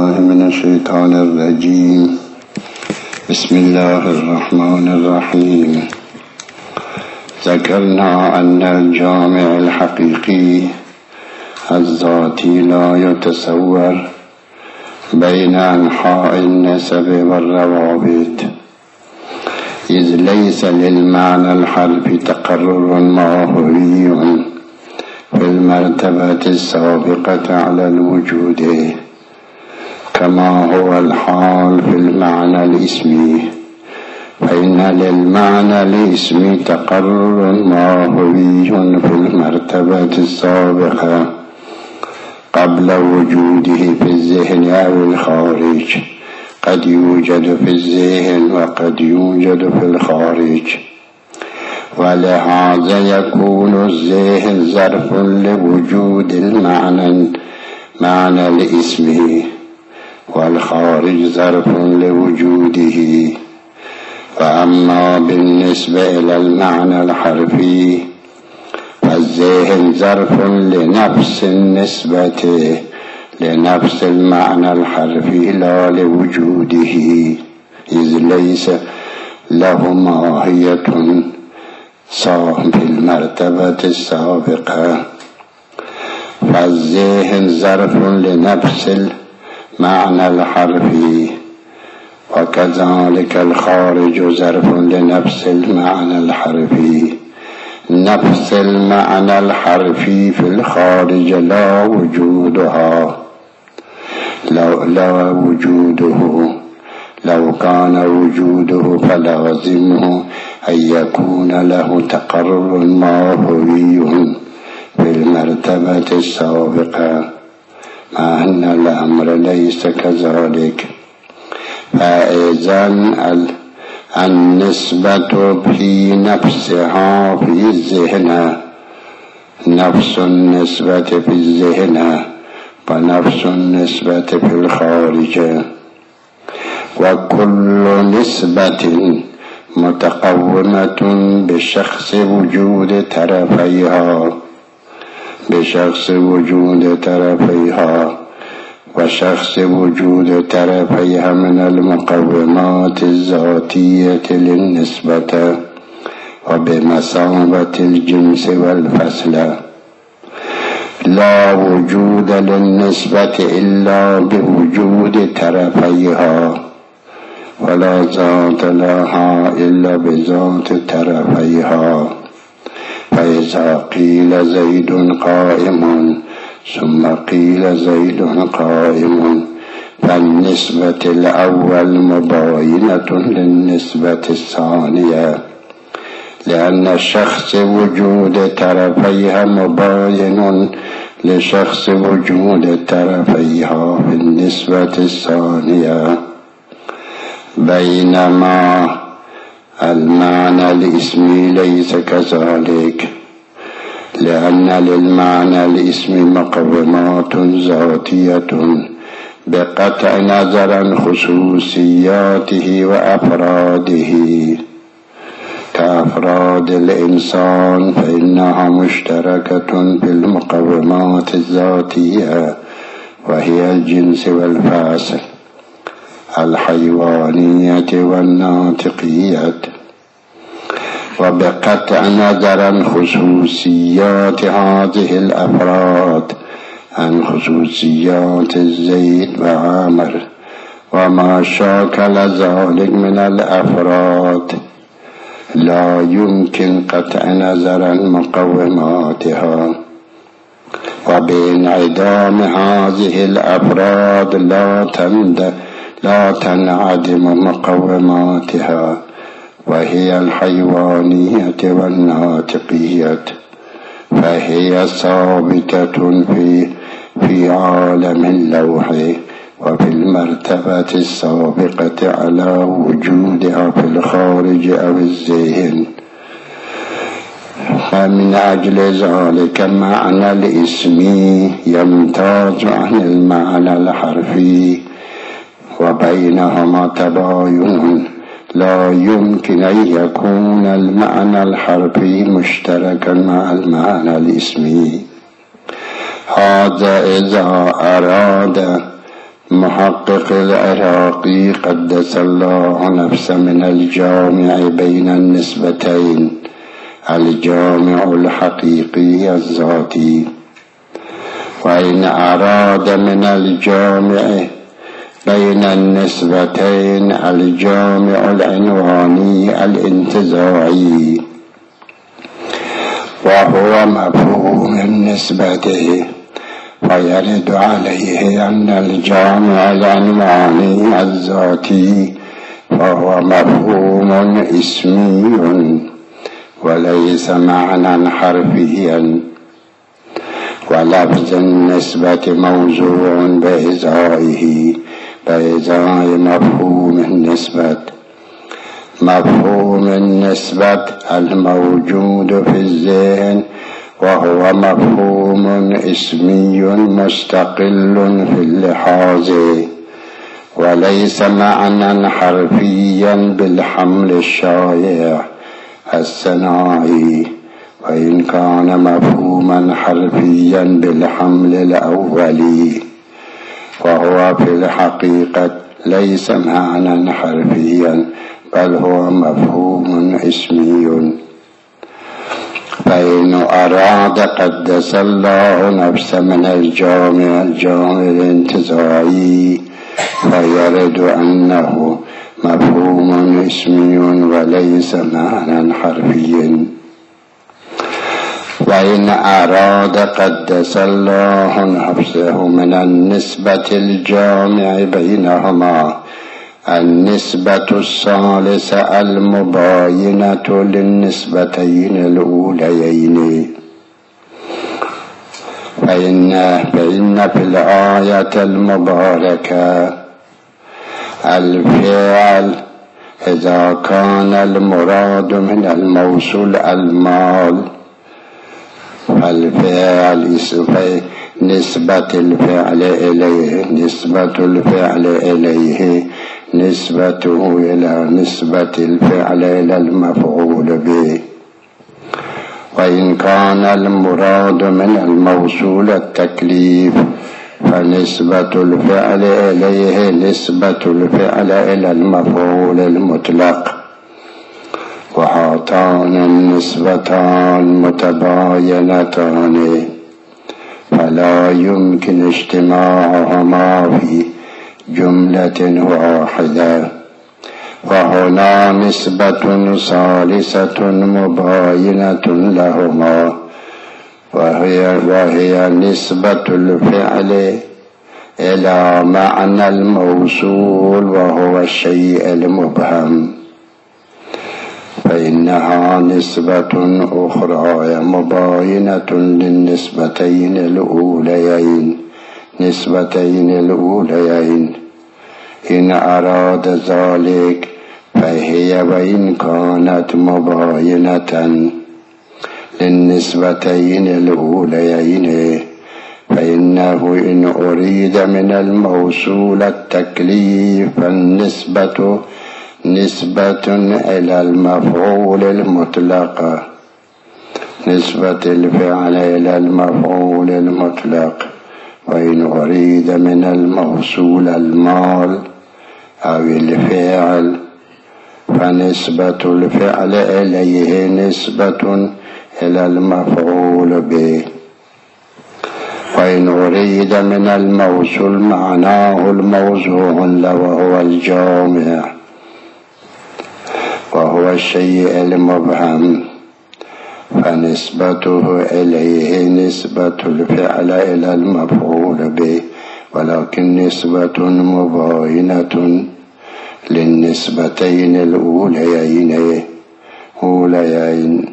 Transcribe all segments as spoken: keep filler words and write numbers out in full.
من الشيطان الرجيم. بسم الله الرحمن الرحيم. ذكرنا أن الجامع الحقيقي الذاتي لا يتصور بين أنحاء النسب والروابط، إذ ليس للمعنى الحرفي تقرر ماهوي في المرتبة السابقة على الوجود، كما هو الحال في المعنى الاسمي، فإن للمعنى الاسمي تقرر ماهوي في المرتبة السابقة قبل وجوده في الذهن أو الخارج. قد يوجد في الذهن وقد يوجد في الخارج، ولهذا يكون الذهن ظرف لوجود المعنى معنى الاسمي، والخارج ظرف لوجوده. وأما بالنسبة إلى المعنى الحرفي فالذهن ظرف لنفس النسبة لنفس المعنى الحرفي لا لوجوده، إذ ليس له ماهية في المرتبة السابقة. فالذهن ظرف لنفس المعنى الحرفي، وكذلك الخارج ظرف لنفس المعنى الحرفي. نفس المعنى الحرفي في الخارج لا وجودها لو لا وجوده لو كان وجوده فلازمه أن يكون له تقرر ماهوي في المرتبة السابقة، مع أن الأمر ليس كذلك. فإذا النسبة في نفسها في الذهن نفس النسبة في الذهن ونفس النسبة في الخارج، وكل نسبة متقومة بشخص وجود طرفيها بشخص وجود طرفيها وشخص وجود طرفيها من المقومات الذاتية للنسبة، وبمثابة الجنس والفصل. لا وجود للنسبة إلا بوجود طرفيها، ولا ذات لها إلا بذات طرفيها. فإذا قيل زيد قائم ثم قيل زيد قائم، فالنسبة الأول مباينة للنسبة الثانية، لأن الشخص وجود طرفيها مباين لشخص وجود طرفيها في النسبة الثانية. بينما المعنى الاسمي ليس كذلك، لأن للمعنى الاسمي مقومات ذاتية بقطع نظر عن خصوصياته وأفراده، كأفراد الإنسان فإنها مشتركة في المقومات الذاتية، وهي الجنس والفصل، الحيوانية والناطقية. وبقطع نظر عن خصوصيات هذه الأفراد عن خصوصيات زيد وعامر وما شاكل ذلك من الأفراد، لا يمكن قطع نظر عن مقوماتها. وبانعدام هذه الأفراد لا تند لا تنعدم مقوماتها، وهي الحيوانية والناطقية، فهي ثابتة في في عالم اللوح وفي المرتبة السابقة على وجودها في الخارج أو الذهن. فمن أجل ذلك معنى الاسمي يمتاز عن المعنى الحرفي، وبينهما تباين لا يمكن أن يكون المعنى الحرفي مشتركا مع المعنى الاسمي. هذا إذا أراد محقق العراقي قدس الله نفسه من الجامع بين النسبتين الجامع الحقيقي الذاتي. وإن أراد من الجامع بين النسبتين الجامع العنواني الانتزاعي وهو مفهوم نسبته، فيرد عليه أن الجامع العنواني الذاتي فهو مفهوم اسمي وليس معنى حرفيا، ولفظ النسبة موضوع بإزائه بإزاء مفهوم النسبة. مفهوم النسبة الموجود في الذهن وهو مفهوم اسمي مستقل في اللحاظ وليس معنى حرفيا بالحمل الشائع الصناعي، وإن كان مفهوما حرفيا بالحمل الأولي، وهو في الحقيقة ليس معنى حرفيا بل هو مفهوم اسمي. فإن أراد قدس الله نفسه من الجامع الجامع الانتزاعي فيرد أنه مفهوم اسمي وليس معنى حرفي. وإن أراد قدس الله نفسه من النسبة الجامع بينهما النسبة الثالثة المباينة للنسبتين الأوليين، فإن, فإن في الآية المباركة الفعل إذا كان المراد من الموصول المال فالفعل نسبة الفعل إليه نسبة الفعل إليه نسبته إلى نسبة الفعل إلى المفعول به. وإن كان المراد من الموصول التكليف فنسبة الفعل إليه نسبة الفعل إلى المفعول المطلق. وهاتان النسبتان متباينتان فلا يمكن اجتماعهما في جملة واحدة. وهنا نسبة ثالثة مباينة لهما وهي, وهي نسبة الفعل إلى معنى الموصول وهو الشيء المبهم، فإنها نسبة أخرى مباينة للنسبتين الأوليين نسبتين الأوليين إن أراد ذلك فهي وإن كانت مباينة للنسبتين الأوليين فإنه إن أريد من الموصول التكليف فالنسبة نسبة إلى المفعول المطلق نسبة الفعل إلى المفعول المطلق. وإن أريد من الموصول المال أو الفعل فنسبة الفعل إليه نسبة إلى المفعول به. وإن أريد من الموصول معناه الموضوع له وهو الجامع وهو الشيء المبهم فنسبته إليه نسبة الفعل إلى المفعول به، ولكن نسبة مباينة للنسبتين الأوليين أوليين.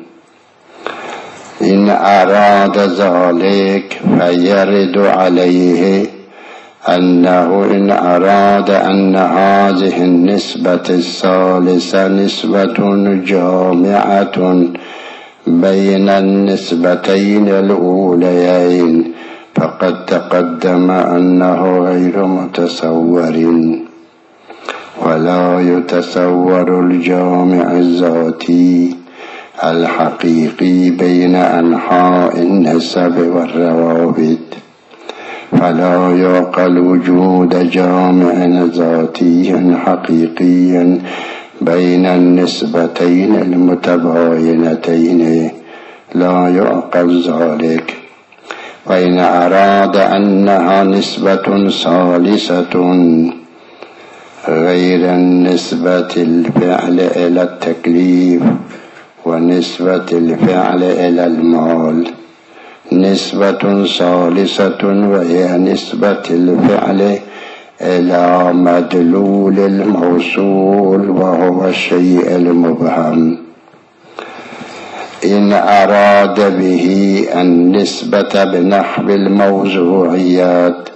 إن أراد ذلك فيرد عليه أنه إن أراد أن هذه النسبة الثالثة نسبة جامعة بين النسبتين الأوليين فقد تقدم أنه غير متصور، ولا يتصور الجامع الذاتي الحقيقي بين أنحاء النسب والروابط، فلا يعقل وجود جامع ذاتي حقيقي بين النسبتين المتباينتين، لا يعقل ذلك. وإن أراد أنها نسبة ثالثة غير النسبة الفعل إلى التكليف ونسبة الفعل إلى المال، نسبة ثالثة وهي نسبة الفعل إلى مدلول الموصول وهو الشيء المبهم. إن أراد به النسبة بنحو الموضوعيات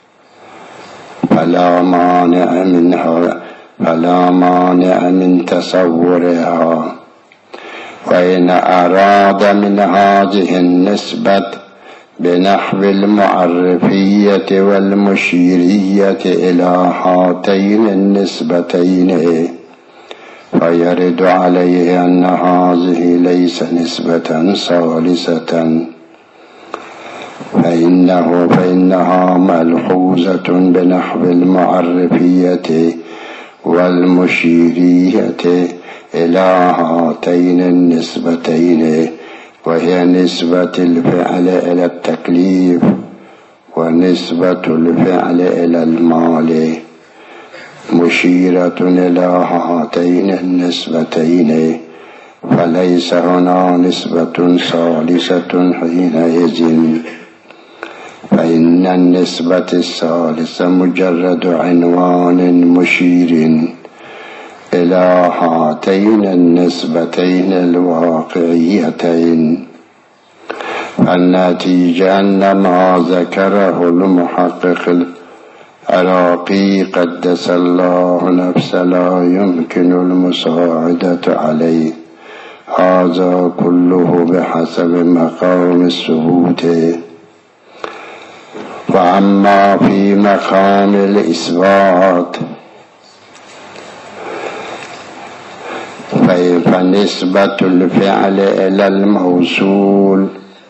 فلا مانع منها فلا مانع من تصورها. وإن أراد من هذه النسبة بنحو المعرفية والمشيرية إلى هاتين النسبتين فيرد عليه أن هذه ليس نسبة ثالثة، فإنه فإنها ملحوظة بنحو المعرفية والمشيرية إلى هاتين النسبتين، وهي نسبة الفعل إلى التكليف ونسبة الفعل إلى المال، مشيرة إلى هاتين النسبتين، فليس هنا نسبة ثالثة حينئذ. فإن النسبة الثالثة مجرد عنوان مشير إلى هاتين النسبتين الواقعيتين. النتيجة أن ما ذكره المحقق العراقي قدس الله نفسه لا يمكن المساعدة عليه، هذا كله بحسب مقام الثبوت. وأما في مقام الإثبات فنسبة الفعل إلى الموصول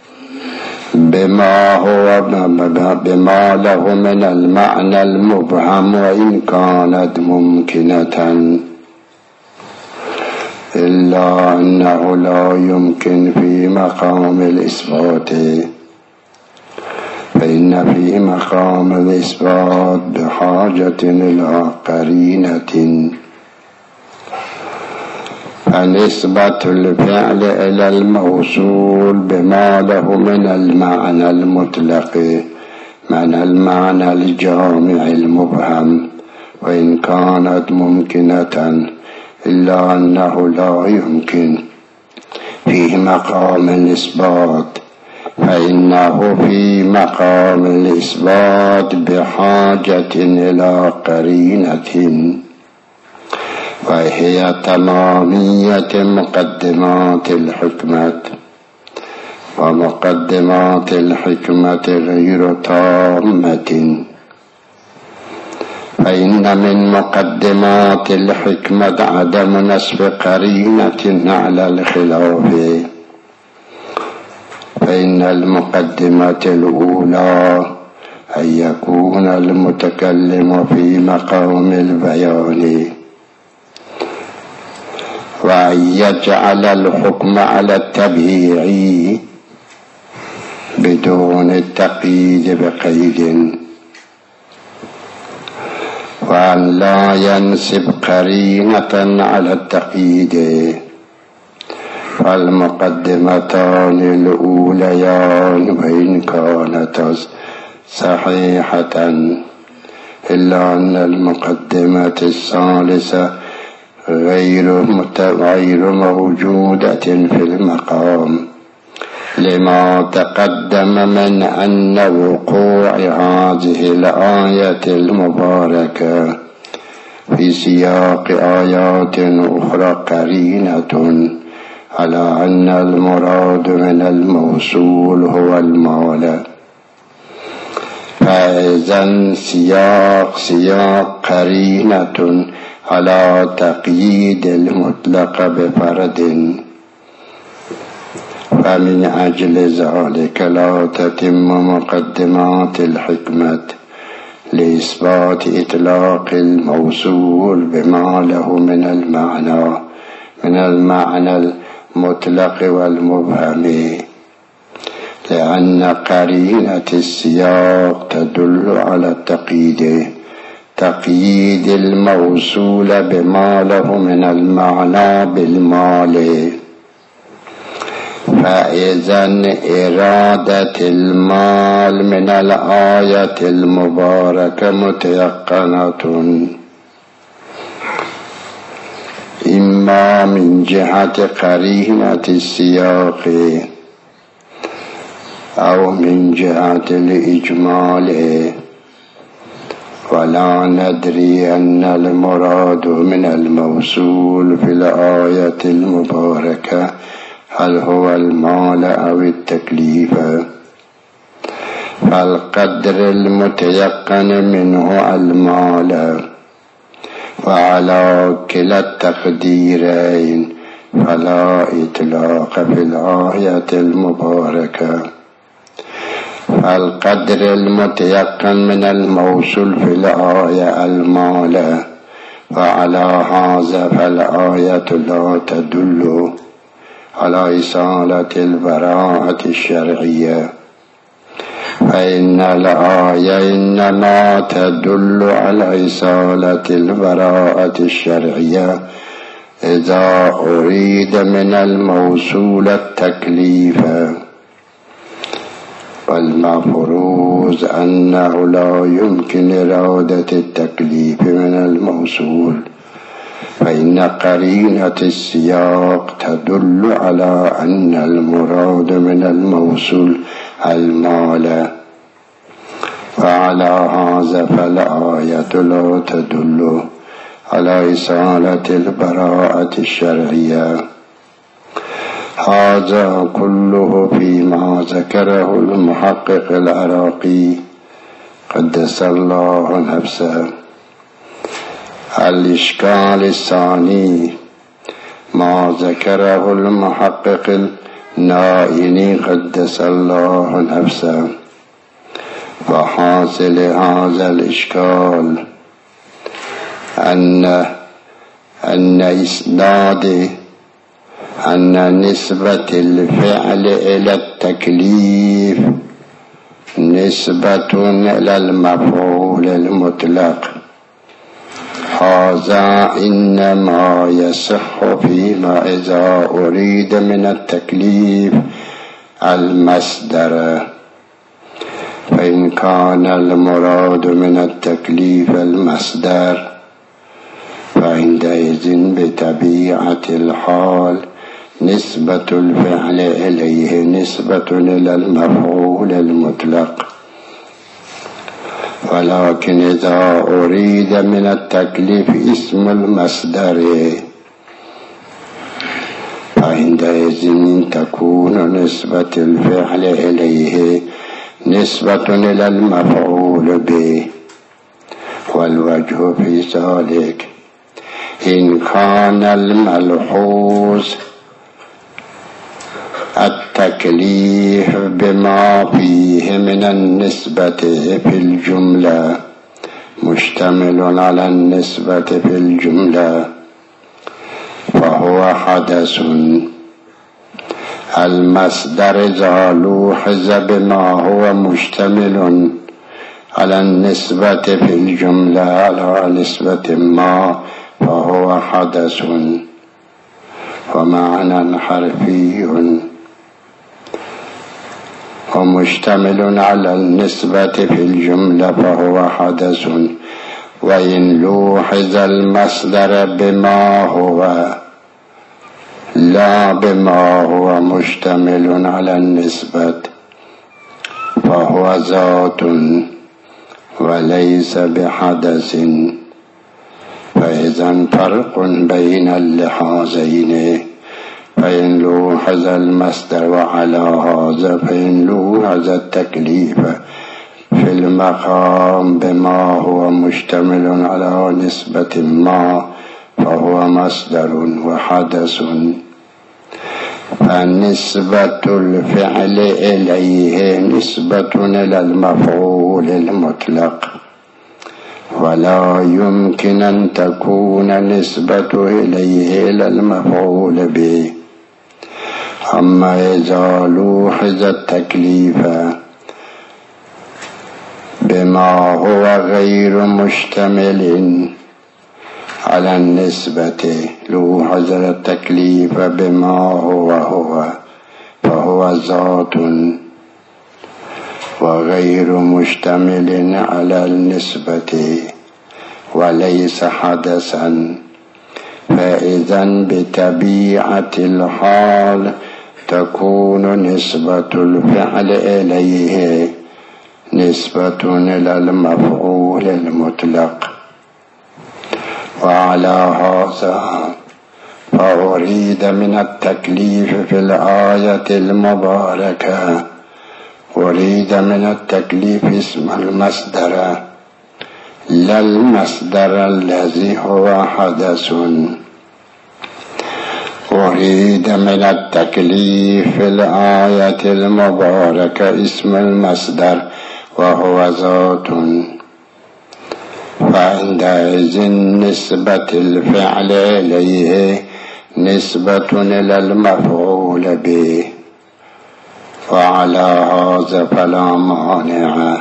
بما هو بما له من المعنى المبهم وإن كانت ممكنة، إلا أنه لا يمكن في مقام الإثبات، فإن في مقام الإثبات بحاجة إلى قرينة. فنسبة الفعل إلى الموصول بما له من المعنى المطلق من المعنى الجامع المبهم وإن كانت ممكنة، إلا أنه لا يمكن في مقام الإثبات، فإنه في مقام الإثبات بحاجة إلى قرينة، وهي تمامية مقدمات الحكمة، ومقدمات الحكمة غير تامة، فإن من مقدمات الحكمة عدم نصب قرينة على الخلاف، فإن المقدمة الأولى أن يكون المتكلم في مقام البيان، وأن يجعل الحكم على التبعيع بدون التقييد بقيد، وأن لا ينسب قرينة على التقييد. فالمقدمتان الأوليان وإن كانتا صحيحة، إلا أن المقدمة الثالثة غير غير موجودة في المقام، لما تقدم من أن وقوع هذه الآية المباركة في سياق آيات أخرى قرينة على أن المراد من الموصول هو المال. فإذا سياق سياق قرينة على تقييد المطلق بفرد، فمن أجل ذلك لا تتم مقدمات الحكمة لإثبات إطلاق الموصول بما له من المعنى من المعنى المطلق والمبهم، لأن قرينة السياق تدل على التقييد تقييد الموصول بما له من المعنى بالمال. فإذا إرادة المال من الآية المباركة متيقنة إما من جهة قرينة السياق أو من جهة الإجمال، ولا ندري أن المراد من الموصول في الآية المباركة هل هو المال أو التكليف، فالقدر المتيقن منه المال، وعلى كلا التقديرين فلا إطلاق في الآية المباركة. فالقدر المتيقن من الموصول في الآية المال، وعلى هذا فالآية لا تدل على إصالة البراءة الشرعية، فإن الآية إنما تدل على إصالة البراءة الشرعية إذا أريد من الموصول التكليف، والمفروض أنه لا يمكن إرادة التكليف من الموصول، فإن قرينة السياق تدل على أن المراد من الموصول المال، وعلى هذا فالآية لا تدل على إصالة البراءة الشرعية. هذا كله فيما ذكره المحقق العراقي قدس الله نفسه. الإشكال الثاني ما ذكره المحقق النائني قدس الله نفسه، وحاصل هذا الإشكال أن أن إسناد أن نسبة الفعل إلى التكليف نسبة إلى المفعول المطلق. هذا إنما يصح فيما إذا أريد من التكليف المصدر، فإن كان المراد من التكليف المصدر فعندئذ بطبيعة الحال نسبة الفعل إليه نسبة إلى المفعول المطلق. ولكن إذا أريد من التكليف اسم المصدر فعندئذ تكون نسبة الفعل إليه نسبة إلى المفعول به. والوجه في ذلك إن كان الملحوظ التكليف بما فيه من النسبة في الجملة مشتمل على النسبة في الجملة فهو حدث. المصدر إذا لوحظ بما هو مشتمل على النسبة في الجملة على نسبة ما فهو حدث، ومعنى حرفي ومشتمل على النسبة في الجملة فهو حدث. وإن لوحظ المصدر بما هو لا بما هو مشتمل على النسبة فهو ذات وليس بحدث. فإذا فرق بين اللحاظين، فإن لوحظ المصدر وعلى هذا فإن لوحظ التكليف في المقام بما هو مشتمل على نسبة ما فهو مصدر وحدث. فنسبة الفعل إليه نسبة إلى المفعول المطلق، ولا يمكن أن تكون نسبة إليه إلى المفعول به. أما إذا لوحظ التكليف بما هو غير مشتمل على النسبة، لوحظ التكليف بما هو هو فهو ذات وغير مشتمل على النسبة وليس حدثا، فإذا بطبيعة الحال تكون نسبة الفعل إليه نسبة إلى المفعول المطلق. وعلى هذا فأريد من التكليف في الآية المباركة أريد من التكليف اسم المصدر لا المصدر الذي هو حدث. أريد من التكليف في الآية المباركة اسم المصدر وهو ذات، فعندئذ نسبة الفعل إليه نسبة إلى المفعول به، وعلى هذا فلا مانع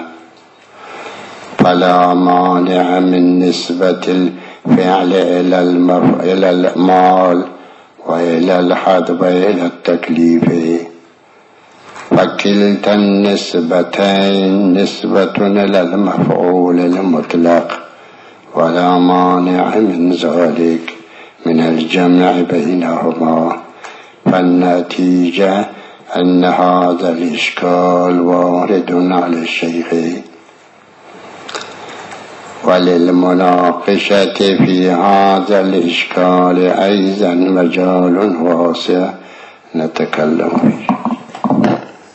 فلا مانع من نسبة الفعل إلى المف... إلى المال وإلى الحد وإلى التكليف، فكلتا النسبتين نسبة إلى المفعول المطلق، ولا مانع من ذلك من الجمع بينهما. فالنتيجة أن هذا الإشكال وارد على الشيخ، وللمناقشة في هذا الإشكال أيضا مجال واسع نتكلم فيه.